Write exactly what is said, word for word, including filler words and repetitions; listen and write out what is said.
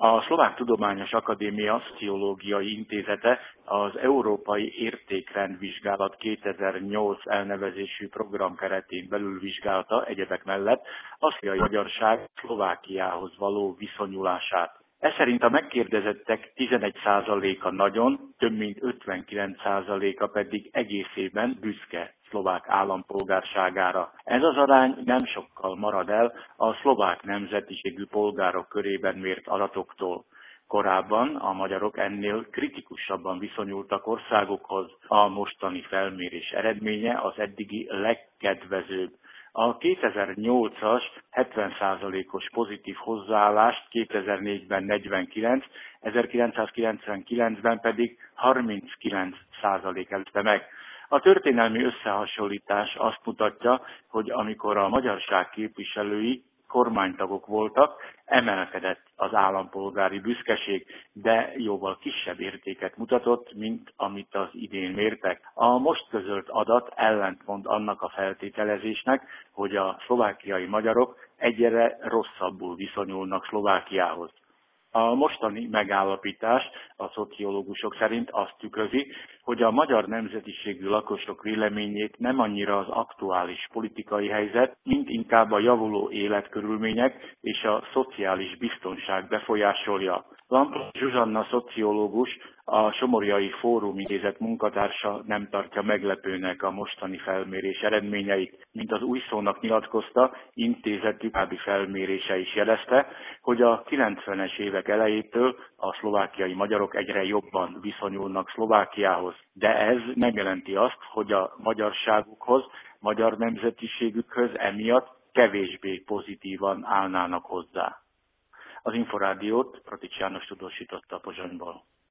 A Szlovák Tudományos Akadémia Szociológiai Intézete az Európai Értékrendvizsgálat kétezer-nyolc elnevezésű program keretén belül vizsgálta egyebek mellett a szlovákiai magyarság Szlovákiához való viszonyulását. Ez szerint a megkérdezettek tizenegy százaléka nagyon, több mint ötvenkilenc százaléka pedig egészében büszke szlovák állampolgárságára. Ez az arány nem sokkal marad el a szlovák nemzetiségű polgárok körében mért adatoktól. Korábban a magyarok ennél kritikusabban viszonyultak országokhoz. A mostani felmérés eredménye az eddigi legkedvezőbb. A kétezer-nyolcas hetven százalékos pozitív hozzáállást kétezer-négyben negyvenkilenc, ezerkilencszázkilencvenkilencben pedig harminckilenc százalék előzte meg. A történelmi összehasonlítás azt mutatja, hogy amikor a magyarság képviselői kormánytagok voltak, emelkedett az állampolgári büszkeség, de jóval kisebb értéket mutatott, mint amit az idén mértek. A most közölt adat ellentmond annak a feltételezésnek, hogy a szlovákiai magyarok egyre rosszabbul viszonyulnak Szlovákiához. A mostani megállapítás a szociológusok szerint azt tükrözi, hogy a magyar nemzetiségű lakosok véleményét nem annyira az aktuális politikai helyzet, mint inkább a javuló életkörülmények és a szociális biztonság befolyásolja. Lampos Zsuzsanna szociológus, a Somorjai Fórum Intézet munkatársa nem tartja meglepőnek a mostani felmérés eredményeit. Mint az Új Szónak nyilatkozta, intézetük további felmérése is jelezte, hogy a kilencvenes évek elejétől a szlovákiai magyarok egyre jobban viszonyulnak Szlovákiához. De ez nem jelenti azt, hogy a magyarságukhoz, magyar nemzetiségükhöz emiatt kevésbé pozitívan állnának hozzá. Az Inforádiót Pratics János tudósította Pozsonyból.